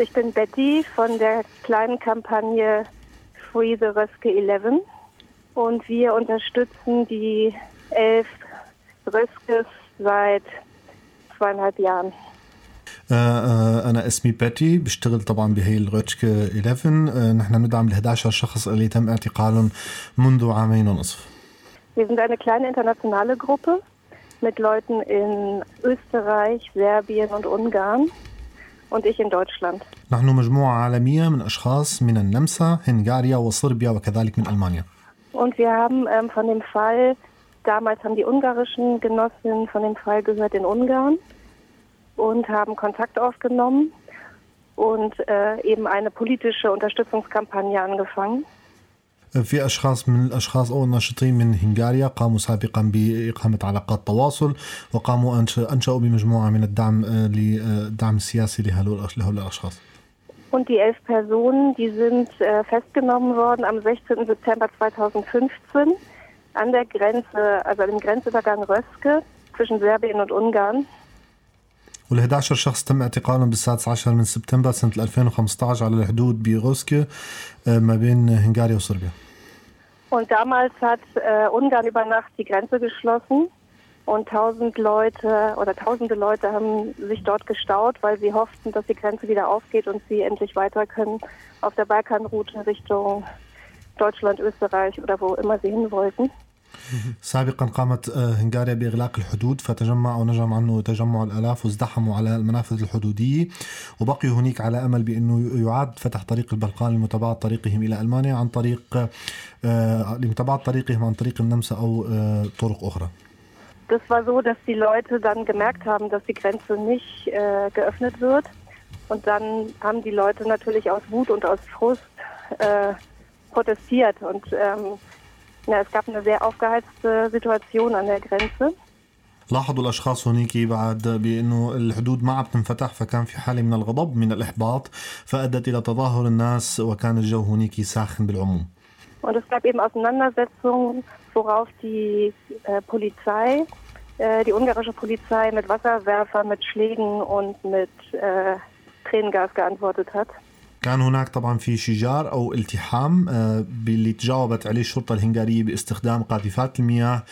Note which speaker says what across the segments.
Speaker 1: Ich bin Betty von der kleinen Kampagne Free the Röske 11 und wir unterstützen die 11 Röskes seit 2,5 Jahren.
Speaker 2: أنا اسمي باتي بشتغل طبعا بهي الرötske 11. نحن ندعم ال11 شخص اللي تم اعتقالهم منذ 2.5 عام.
Speaker 1: Wir sind eine kleine internationale Gruppe mit Leuten in Österreich, Serbien und Ungarn und ich in Deutschland.
Speaker 2: نحن مجموعة عالمية من أشخاص من النمسا، هنغاريا وصربيا وكذلك من ألمانيا.
Speaker 1: Und wir haben von dem Fall, damals haben die ungarischen Genossinnen von dem Fall gehört in Ungarn und haben Kontakt aufgenommen und eben eine politische Unterstützungskampagne angefangen.
Speaker 2: في أشخاص من الأشخاص أو الناشطين من هنغاريا قاموا سابقا بإقامة علاقات تواصل وقاموا أنشأوا بمجموعة من الدعم للدعم السياسي لهؤلاء الأشخاص.
Speaker 1: Und die 11 Personen, die sind festgenommen worden am 16. September 2015 an der Grenze, also im Grenzübergang Röske zwischen Serbien und Ungarn.
Speaker 2: وال11 شخص تم اعتقالهم بالسادس عشر من سبتمبر سنة 2015 على الحدود بروسكي ما بين هنغاريا وصربيا.
Speaker 1: Und damals hat Ungarn über Nacht die Grenze geschlossen und tausende Leute haben sich dort gestaut, weil sie hofften, dass die Grenze wieder aufgeht und sie endlich weiter können auf der Balkanroute Richtung Deutschland, Österreich oder wo immer sie hin wollten.
Speaker 2: سابقا قامت هنغاريا بإغلاق الحدود فتجمعوا نجم عنه تجمع الآلاف وازدحموا على المنافذ الحدودية وبقيوا هناك على أمل بأنه يعاد فتح طريق البلقان لمتابعة طريقهم إلى ألمانيا عن طريق النمسا أو طرق أخرى.
Speaker 1: Das war so, dass die Leute dann gemerkt haben, dass die Grenze nicht geöffnet wird und dann haben die Leute natürlich aus Wut und aus Frust protestiert und es gab eine sehr aufgeheizte Situation an der Grenze.
Speaker 2: لاحظوا الأشخاص هناك بعد بأنه الحدود ما عم تنفتح فكان في حالة من الغضب من الإحباط فأدت إلى تظاهر الناس وكان الجو هناك ساخن بالعموم.
Speaker 1: Und es gab eben Auseinandersetzungen, worauf die Polizei, die ungarische Polizei mit Wasserwerfern, mit Schlägen und mit Tränengas geantwortet hat.
Speaker 2: كان هناك طبعا في شجار أو التحام باللي تجاوبت عليه الشرطة الهنغارية باستخدام قاذفات المياه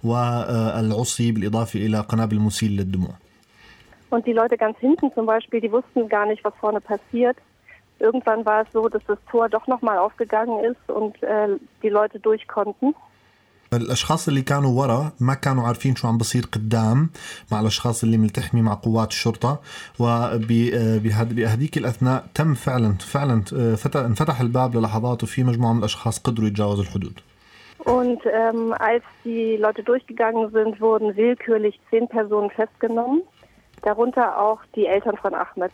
Speaker 2: والعصي بالإضافة إلى قنابل مسيل للدموع.
Speaker 1: Und die Leute ganz hinten zum Beispiel, die wussten gar nicht, was vorne passiert. Irgendwann war es so, dass das Tor doch nochmal aufgegangen ist und die Leute durch konnten.
Speaker 2: الأشخاص اللي كانوا ورا ما كانوا عارفين شو عم بصير قدام مع الأشخاص اللي ملتحمي مع قوات الشرطة وبهذيك الأثناء تم فعلا انفتح الباب للحظات وفي مجموعة من الأشخاص قدروا يتجاوزوا الحدود.
Speaker 1: Und als die Leute durchgegangen sind, wurden willkürlich 10 Personen festgenommen, darunter auch die Eltern von Ahmed.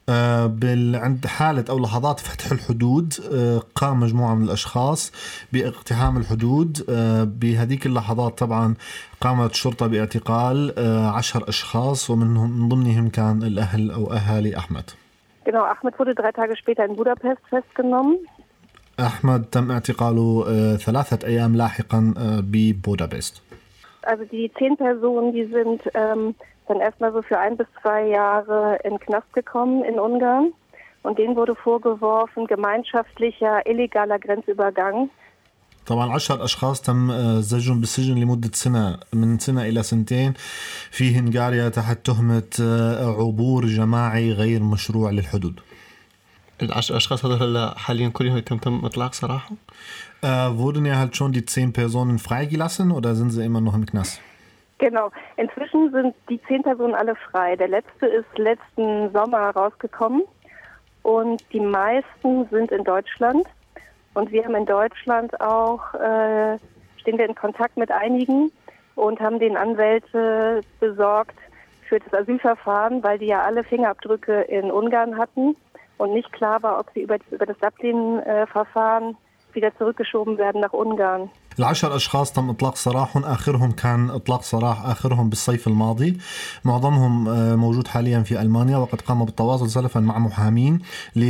Speaker 2: عند حالة أو لحظات فتح الحدود قام مجموعة من الأشخاص باقتحام الحدود. بهذيك اللحظات طبعا قامت الشرطة باعتقال 10 أشخاص ومن ضمنهم كان الأهل أو أهالي أحمد.
Speaker 1: Genau, Ahmed wurde 3 Tage später in Budapest festgenommen.
Speaker 2: أحمد تم اعتقاله 3 أيام لاحقا ببودابست.
Speaker 1: Also die 10 Personen, die sind dann erstmal so für 1 bis 2 Jahre in den Knast gekommen in Ungarn und denen wurde vorgeworfen gemeinschaftlicher illegaler Grenzübergang.
Speaker 2: طبعا 10 أشخاص تم زجهم بالسجن لمدة سنة من سنة إلى 2 سنين في هنغاريا تحت تهمة عبور جماعي غير مشروع للحدود.
Speaker 3: الأشخاص هذول حاليا كلهم تم إطلاق صراحة.
Speaker 2: Wurden ja halt schon die 10 Personen freigelassen oder sind sie immer noch im Knast?
Speaker 1: Genau. Inzwischen sind die 10 Personen alle frei. Der letzte ist letzten Sommer rausgekommen und die meisten sind in Deutschland. Und wir haben in Deutschland auch, stehen wir in Kontakt mit einigen und haben den Anwälte besorgt für das Asylverfahren, weil die ja alle Fingerabdrücke in Ungarn hatten und nicht klar war, ob sie über das Dublin-Verfahren wieder zurückgeschoben werden nach Ungarn.
Speaker 2: 10 أشخاص تم إطلاق سراحهم آخرهم كان إطلاق سراح آخرهم بالصيف الماضي. معظمهم موجود حاليا في ألمانيا وقد قام بالتواصل سلفا مع محامين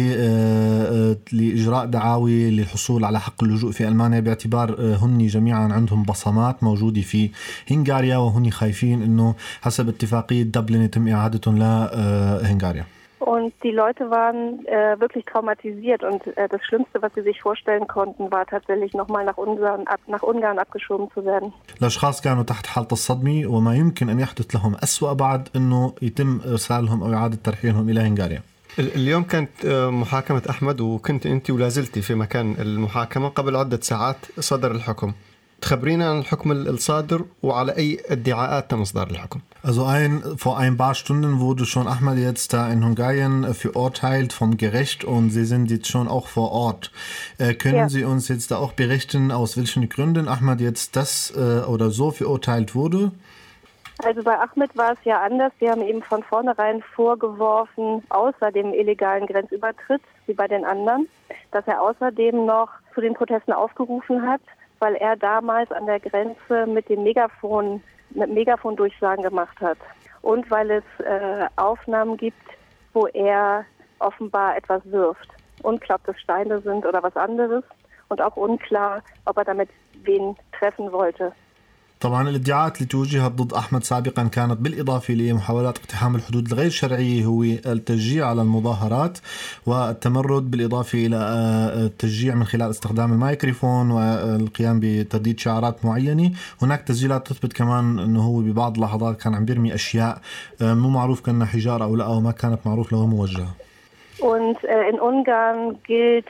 Speaker 2: لإجراء دعاوي للحصول على حق اللجوء في ألمانيا باعتبار هني جميعا عندهم بصمات موجودة في هنغاريا وهني خايفين إنه حسب اتفاقية دبلن يتم إعادتهم لهنغاريا.
Speaker 1: Und die Leute waren wirklich traumatisiert und das Schlimmste, was sie sich vorstellen konnten, war tatsächlich nochmal nach Ungarn abgeschoben zu werden.
Speaker 2: الأشخاص كانوا تحت حالة الصدمة وما يمكن أن يحدث لهم أسوأ بعد أنه يتم إرسالهم أو إعادة ترحيلهم إلى هنغاريا.
Speaker 3: اليوم كانت محاكمة أحمد، وكنت أنت ولا زلتي في مكان المحاكمة. قبل عدة ساعات صدر الحكم. تخبرينا عن الحكم الصادر وعلى أي ادعاءات تم إصدار الحكم.
Speaker 2: Also vor ein paar Stunden wurde schon Ahmad jetzt da in Hungarien verurteilt vom Gericht und Sie sind jetzt schon auch vor Ort. Können Sie uns jetzt da auch berichten, aus welchen Gründen Ahmad jetzt das oder so verurteilt wurde?
Speaker 1: Also bei Ahmed war es ja anders. Sie haben ihm von vornherein vorgeworfen, außer dem illegalen Grenzübertritt, wie bei den anderen, dass er außerdem noch zu den Protesten aufgerufen hat, weil er damals an der Grenze mit Megafondurchsagen gemacht hat. Und weil es Aufnahmen gibt, wo er offenbar etwas wirft. Unklar, ob das Steine sind oder was anderes. Und auch unklar, ob er damit wen treffen wollte.
Speaker 2: طبعا الادعاءات اللي توجهت ضد أحمد سابقا كانت بالإضافة لمحاولات اقتحام الحدود الغير شرعية، هو التشجيع على المظاهرات والتمرد، بالإضافة إلى التشجيع من خلال استخدام الميكروفون والقيام بترديد شعارات معينة. هناك تسجيلات تثبت كمان أنه هو ببعض اللحظات كان عم بيرمي أشياء مو معروف كأنها حجارة أو لا، أو ما كانت معروف له موجهة.
Speaker 1: Und in Ungarn gilt...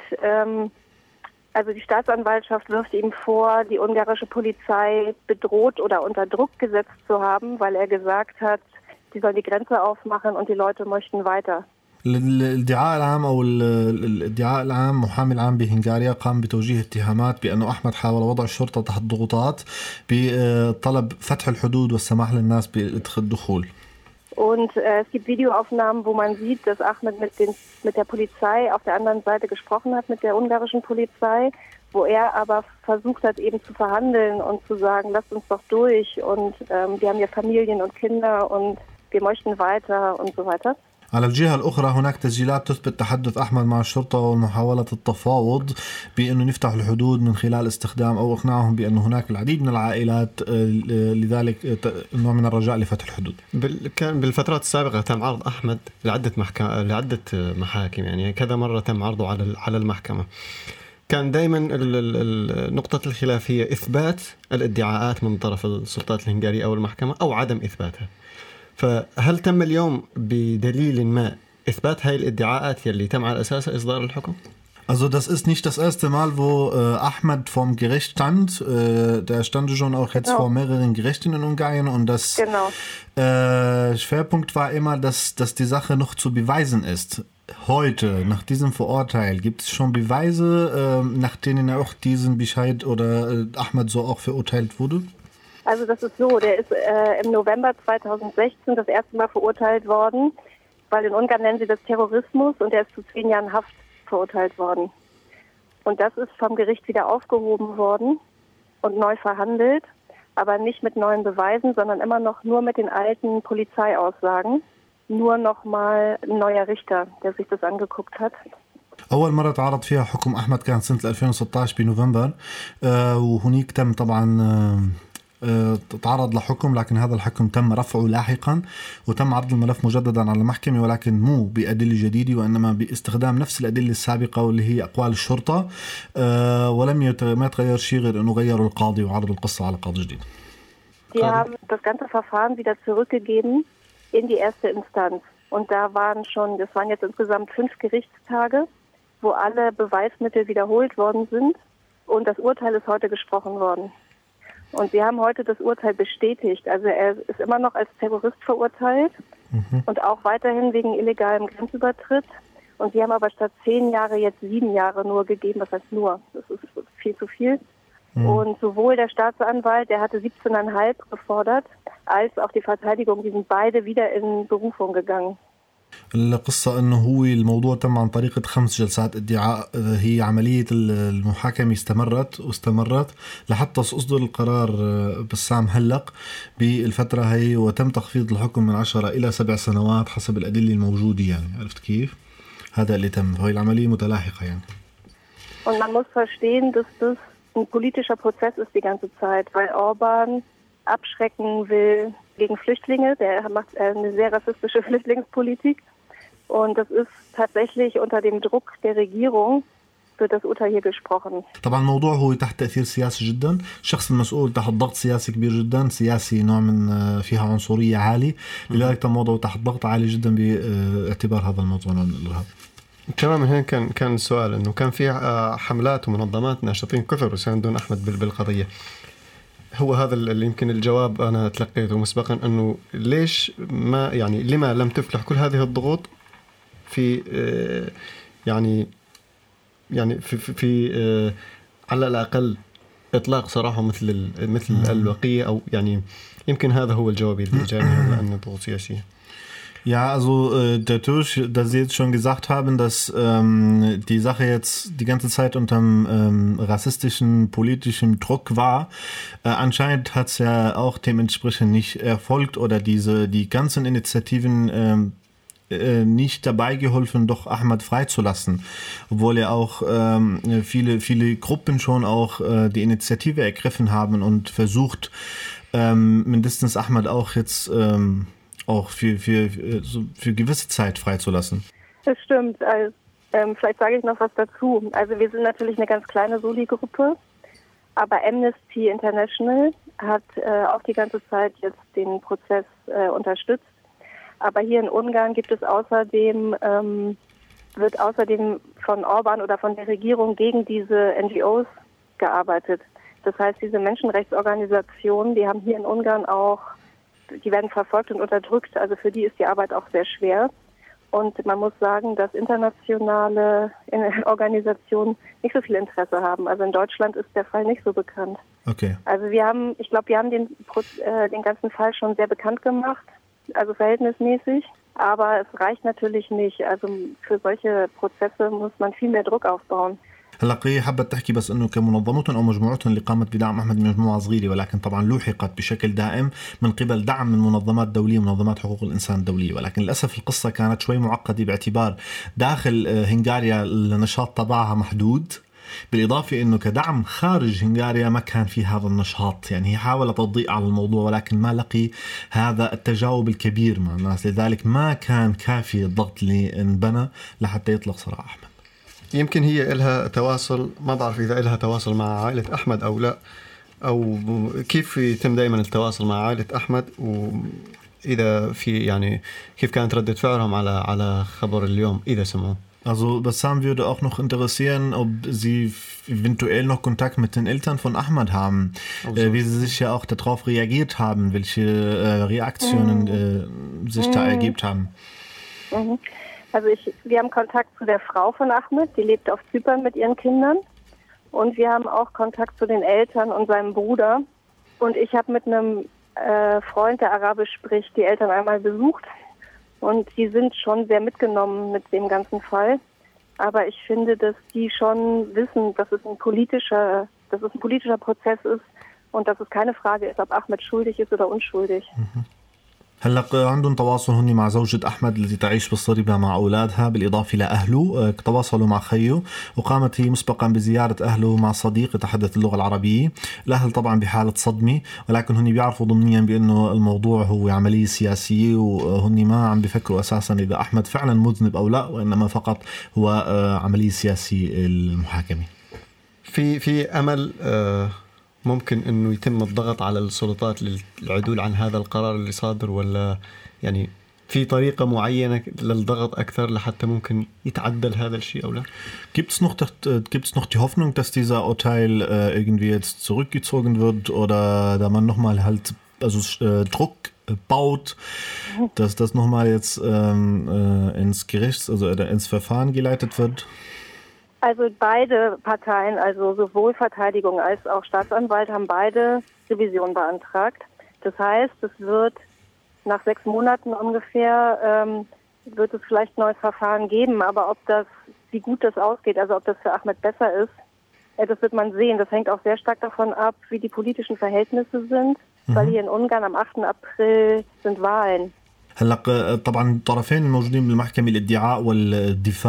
Speaker 1: Also die Staatsanwaltschaft wirft ihm vor, die ungarische Polizei bedroht oder unter Druck gesetzt zu haben, weil er gesagt hat, die sollen die Grenze aufmachen und die Leute möchten weiter.
Speaker 2: الادعاء العام أو الادعاء العام محامي العام بهنغاريا قام بتوجيه اتهامات بأنه أحمد حاول وضع الشرطة تحت ضغوطات بطلب فتح الحدود والسماح للناس بالدخول.
Speaker 1: Und es gibt Videoaufnahmen, wo man sieht, dass Ahmed mit der Polizei auf der anderen Seite gesprochen hat, mit der ungarischen Polizei, wo er aber versucht hat, eben zu verhandeln und zu sagen, lasst uns doch durch und wir haben ja Familien und Kinder und wir möchten weiter und so weiter.
Speaker 2: على الجهة الأخرى هناك تسجيلات تثبت تحدث أحمد مع الشرطة ومحاولة التفاوض بأنه نفتح الحدود من خلال استخدام أو إقناعهم بأن هناك العديد من العائلات، لذلك نوع من الرجاء لفتح الحدود.
Speaker 3: كان بالفترات السابقة تم عرض أحمد لعدة محاكم، يعني كذا مرة تم عرضه على المحكمة. كان دائما نقطة الخلاف هي إثبات الادعاءات من طرف السلطات الهنغارية أو المحكمة أو عدم إثباتها. فهل تم اليوم بدليل ما إثبات هاي الادعاءات يلي تم على أساسها إصدار الحكم؟
Speaker 2: Also das ist nicht das erste Mal, wo Ahmed vorm Gericht stand. Der stand schon auch jetzt vor mehreren Gerichten in Ungarn und das Schwerpunkt war immer, dass die Sache noch zu beweisen ist. Heute, nach diesem Verurteil, gibt es schon Beweise, nach denen auch diesen Bescheid oder Ahmed so auch verurteilt wurde?
Speaker 1: Also das ist so, der ist im November 2016 das erste Mal verurteilt worden, weil in Ungarn nennen sie das Terrorismus, und er ist zu 10 Jahren Haft verurteilt worden. Und das ist vom Gericht wieder aufgehoben worden und neu verhandelt, aber nicht mit neuen Beweisen, sondern immer noch nur mit den alten Polizeiaussagen. Nur noch mal ein neuer Richter, der sich das angeguckt hat.
Speaker 2: أول مرة تعرض فيها حكم أحمد كان سنة 2016 بنوفمبر، وهناك تم طبعا تعرض لحكم، لكن هذا الحكم تم رفعه لاحقا وتم عرض الملف مجددا على المحكمة، ولكن مو بأدلة جديدة وإنما باستخدام نفس الأدلة السابقة واللي هي أقوال الشرطة، ولم ما يتغير شيء غير أنه غيروا القاضي وعرضوا القصة على قاضي جديد.
Speaker 1: Die haben das ganze Verfahren wieder zurückgegeben in die erste Instanz. Und das waren jetzt insgesamt 5 Gerichtstage, wo alle Beweismittel wiederholt worden sind. Und das Urteil ist heute gesprochen worden. Und sie haben heute das Urteil bestätigt. Also er ist immer noch als Terrorist verurteilt und auch weiterhin wegen illegalem Grenzübertritt. Und sie haben aber statt 10 Jahre jetzt 7 Jahre nur gegeben. Das heißt nur, das ist viel zu viel. Und sowohl der Staatsanwalt, der hatte 17,5 gefordert, als auch die Verteidigung, die sind beide wieder in Berufung gegangen.
Speaker 2: القصة أنه هو الموضوع تم عن طريقة 5 جلسات ادعاء. هي عملية المحاكمة استمرت لحتى أصدر القرار بسام هلق بالفترة هي، وتم تخفيض الحكم من 10 إلى 7 سنوات حسب الأدلة الموجودة. يعني عرفت كيف؟ هذا اللي تم. هاي العملية متلاحقة يعني.
Speaker 1: Und man muss verstehen, dass das ein politischer Prozess ist die ganze Zeit, weil Orban abschrecken will gegen Flüchtlinge. Der macht eine sehr rassistische Flüchtlingspolitik. Und das ist tatsächlich unter dem Druck der Regierung wird das Urteil hier gesprochen.
Speaker 2: طبعا الموضوع هو تحت تأثير سياسي جدا، الشخص المسؤول تحت ضغط سياسي كبير جدا، سياسي نوع من فيها عنصرية عالي، لذلك الموضوع تحت ضغط عالي جدا باعتبار هذا الموضوع من الإرهاب.
Speaker 3: كمان من هنا كان السؤال انه كان في حملات ومنظمات ناشطين كثر يساندون احمد بالقضيه. هو هذا اللي يمكن الجواب انا تلقيته مسبقا، انه ليش ما يعني لما لم تفلح كل هذه الضغوط في يعني في على الاقل اطلاق سراحه مثل البقيه، او يعني يمكن هذا هو الجواب اللي جاني، لانه ضغوط سياسيه.
Speaker 2: Ja, also dadurch, dass Sie jetzt schon gesagt haben, dass die Sache jetzt die ganze Zeit unter rassistischen, politischen Druck war, anscheinend hat es ja auch dementsprechend nicht erfolgt oder die ganzen Initiativen nicht dabei geholfen, doch Ahmad freizulassen, obwohl er auch viele Gruppen schon auch die Initiative ergriffen haben und versucht, mindestens Ahmad auch jetzt auch für gewisse Zeit freizulassen.
Speaker 1: Das stimmt. Also, vielleicht sage ich noch was dazu. Also wir sind natürlich eine ganz kleine Soli-Gruppe, aber Amnesty International hat auch die ganze Zeit jetzt den Prozess unterstützt. Aber hier in Ungarn gibt es wird außerdem von Orban oder von der Regierung gegen diese NGOs gearbeitet. Das heißt, diese Menschenrechtsorganisationen, die haben hier in Ungarn auch, die werden verfolgt und unterdrückt. Also für die ist die Arbeit auch sehr schwer. Und man muss sagen, dass internationale Organisationen nicht so viel Interesse haben. Also in Deutschland ist der Fall nicht so bekannt.
Speaker 2: Okay.
Speaker 1: Also wir haben den ganzen Fall schon sehr bekannt gemacht, also verhältnismäßig. Aber es reicht natürlich nicht. Also für solche Prozesse muss man viel mehr Druck aufbauen.
Speaker 2: هلا قرية حابة تحكي بس انه كمنظمات او مجموعات اللي قامت بدعم احمد مجموعة صغيرة، ولكن طبعا لوحقت بشكل دائم من قبل دعم من منظمات دولية ومنظمات حقوق الانسان الدولية، ولكن للاسف القصة كانت شوي معقدة باعتبار داخل هنغاريا النشاط تبعها محدود، بالإضافة أنه كدعم خارج هنغاريا ما كان في هذا النشاط. يعني هي حاولت تضيء على الموضوع ولكن ما لقي هذا التجاوب الكبير مع الناس، لذلك ما كان كافي الضغط اللي انبنى لحتى يطلق سراح أحمد.
Speaker 3: يمكن هي إلها تواصل، ما بعرف إذا إلها تواصل مع عائلة أحمد أو لا، أو كيف يتم دائما التواصل مع عائلة أحمد، وإذا في يعني كيف كانت ردة فعلهم على خبر اليوم إذا سمعوا.
Speaker 2: Also Bassam würde auch noch interessieren, ob Sie eventuell noch Kontakt mit den Eltern von Ahmad haben, wie sie sich ja auch darauf reagiert haben, welche Reaktionen sich da ergibt haben.
Speaker 1: Also wir haben Kontakt zu der Frau von Ahmed, die lebt auf Zypern mit ihren Kindern, und wir haben auch Kontakt zu den Eltern und seinem Bruder, und ich habe mit einem Freund, der Arabisch spricht, die Eltern einmal besucht. Und die sind schon sehr mitgenommen mit dem ganzen Fall. Aber ich finde, dass die schon wissen, dass es ein politischer Prozess ist und dass es keine Frage ist, ob Ahmed schuldig ist oder unschuldig.
Speaker 2: هلا عندهم تواصل هني مع زوجة أحمد التي تعيش بالصريبة مع أولادها، بالإضافة لأهله تواصلوا مع خيه، وقامت هي مسبقا بزيارة أهله مع صديق يتحدث اللغة العربية. الأهل طبعا بحالة صدمة، ولكن هني بيعرفوا ضمنيا بأنه الموضوع هو عملية سياسية، وهني ما عم بيفكروا أساسا إذا أحمد فعلا مذنب أو لا، وإنما فقط هو عملية سياسية المحاكمة.
Speaker 3: في أمل ممكن انه يتم الضغط على السلطات للعدول عن هذا القرار اللي صادر، ولا يعني في طريقة معينة للضغط أكثر لحتى ممكن يتعدل هذا الشيء أو لا؟
Speaker 2: Gibt's noch die Hoffnung, dass dieser Urteil irgendwie jetzt zurückgezogen wird, oder da man nochmal halt Druck baut, dass das nochmal jetzt ins Gerichts, also ins Verfahren geleitet wird?
Speaker 1: Also beide Parteien, also sowohl Verteidigung als auch Staatsanwalt, haben beide Revision beantragt. Das heißt, es wird nach 6 Monaten ungefähr, wird es vielleicht ein neues Verfahren geben, aber wie gut das ausgeht, also ob das für Ahmed besser ist, das wird man sehen. Das hängt auch sehr stark davon ab, wie die politischen Verhältnisse sind, weil hier in Ungarn am 8. April sind Wahlen.
Speaker 2: هلا طبعا الطرفين الموجودين بالمحكمة الادعاء والدفاع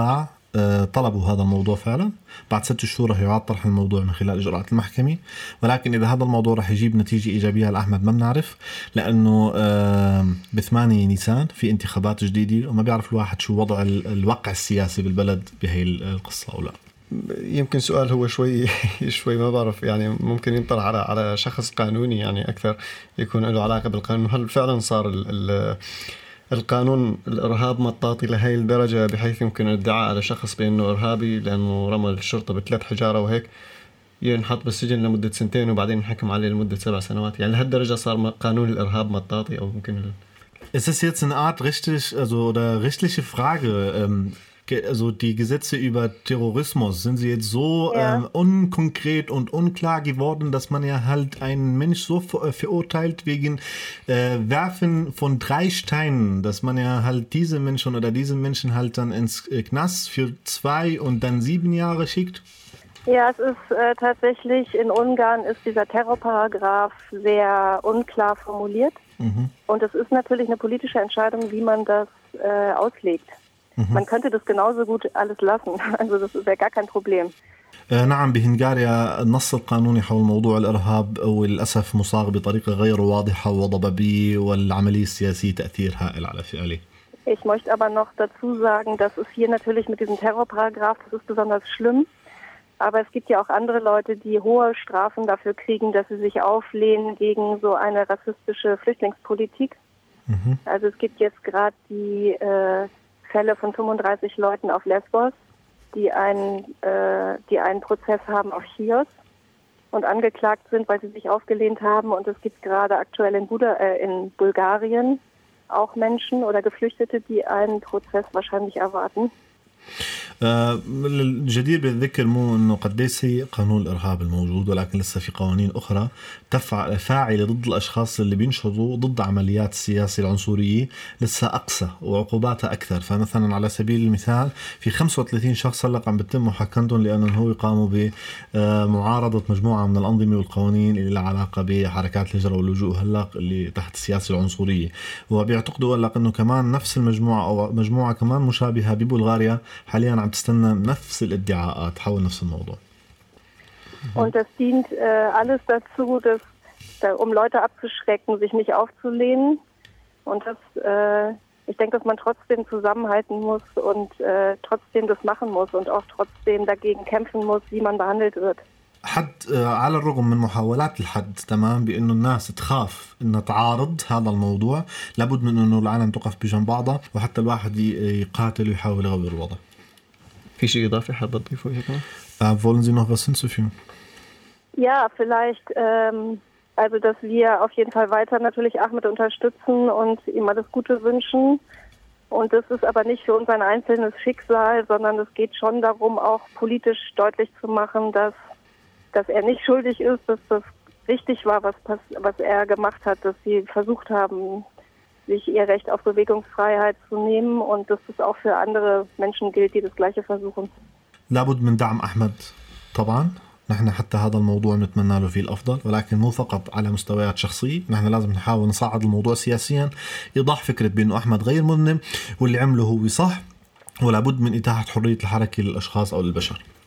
Speaker 2: طلبوا هذا الموضوع فعلا. بعد 6 شهور رح يعاد طرح الموضوع من خلال إجراءات المحكمة، ولكن إذا هذا الموضوع رح يجيب نتيجة إيجابية لأحمد ما بنعرف، لأنه ب8 نيسان في انتخابات جديدة وما بيعرف الواحد شو وضع الواقع السياسي بالبلد بهي القصة أو لا.
Speaker 3: يمكن سؤال هو شوي ما بعرف، يعني ممكن ينطرح على شخص قانوني يعني أكثر يكون له علاقة بالقانون. هل فعلا صار القانون الإرهاب مطاطي لهي الدرجة بحيث يمكن الادعاء على شخص بأنه إرهابي لأنه رمى الشرطة ب3 حجارة وهيك ينحط بالسجن لمدة 2 وبعدين نحكم عليه لمدة 7 سنوات؟ يعني لهالدرجة صار قانون الإرهاب مطاطي أو ممكن
Speaker 2: Es ist jetzt eine Art rechtliche Frage. Also die Gesetze über Terrorismus, sind sie jetzt so unkonkret und unklar geworden, dass man ja halt einen Mensch so verurteilt wegen Werfen von 3 Steinen, dass man ja halt diese Menschen oder diesen Menschen halt dann ins Knast für 2 und dann 7 Jahre schickt?
Speaker 1: Ja, es ist tatsächlich, in Ungarn ist dieser Terrorparagraph sehr unklar formuliert. Und es ist natürlich eine politische Entscheidung, wie man das auslegt. Man könnte das genauso gut alles lassen. Also das wäre gar kein Problem.
Speaker 2: نعم، بهنغاريا النص القانوني حول موضوع الإرهاب وللأسف مصاغ بطريقة غير واضحة وضبابية، والعملية السياسية تأثير هائل على فعله.
Speaker 1: Ich möchte aber noch dazu sagen, dass es hier natürlich mit diesem Terrorparagraph, das ist besonders schlimm. Aber es gibt ja auch andere Leute, die hohe Strafen dafür kriegen, dass sie sich auflehnen gegen so eine rassistische Flüchtlingspolitik. Also es gibt jetzt gerade die Fälle von 35 Leuten auf Lesbos, die einen Prozess haben auf Chios und angeklagt sind, weil sie sich aufgelehnt haben. Und es gibt gerade aktuell in Bulgarien auch Menschen oder Geflüchtete, die einen Prozess wahrscheinlich erwarten.
Speaker 2: الجدير بالذكر مو انه قديش هي قانون الارهاب الموجود، ولكن لسه في قوانين اخرى فاعله ضد الاشخاص اللي بينشطوا ضد عمليات السياسه العنصريه لسه اقسى وعقوباتها اكثر. فمثلا على سبيل المثال في 35 شخص هلا عم بتم محاكمتهم لانهم هو يقاموا بمعارضه مجموعه من الانظمه والقوانين اللي لها علاقه بحركات الهجره واللجوء هلا اللي تحت السياسه العنصريه، وبيعتقدوا هلا انه كمان نفس المجموعه او مجموعه كمان مشابهه ببلغاريا حاليا عم تستنى نفس الادعاءات حول نفس الموضوع.
Speaker 1: Und das dient alles dazu, um Leute abzuschrecken, sich nicht aufzulehnen. Und ich denke, dass man trotzdem zusammenhalten muss und trotzdem das machen muss und auch trotzdem dagegen kämpfen muss, wie man behandelt wird.
Speaker 2: حد على الرغم من محاولات الحد تمام بأنه الناس تخاف أن تعارض هذا الموضوع، لابد من أنه العالم تقف بجنب بعضها وحتى الواحد يقاتل ويحاول يغير الوضع.
Speaker 3: في شيء إضافي حابة تضيفه هيك؟
Speaker 2: Wollen Sie noch was hinzufügen?
Speaker 1: Ja, vielleicht, also dass wir auf jeden Fall weiter natürlich Ahmed unterstützen und ihm alles Gute wünschen. Und das ist aber nicht für uns ein einzelnes Schicksal, sondern es geht schon darum, auch politisch deutlich zu machen, dass er nicht schuldig ist, dass das richtig war, was er gemacht hat, dass sie versucht haben, sich ihr Recht auf Bewegungsfreiheit zu nehmen und dass das auch für andere Menschen gilt, die das Gleiche versuchen.
Speaker 2: لابد من دعم أحمد طبعا. نحن حتى هذا الموضوع نتمنى له فيه الأفضل، ولكن مو فقط على مستويات شخصية. نحن لازم نحاول نصعد الموضوع سياسيا، إيضاح فكرة بأنه أحمد غير مذنب واللي عمله هو صح، ولا بد من إتاحة حرية الحركة للأشخاص أو للبشر.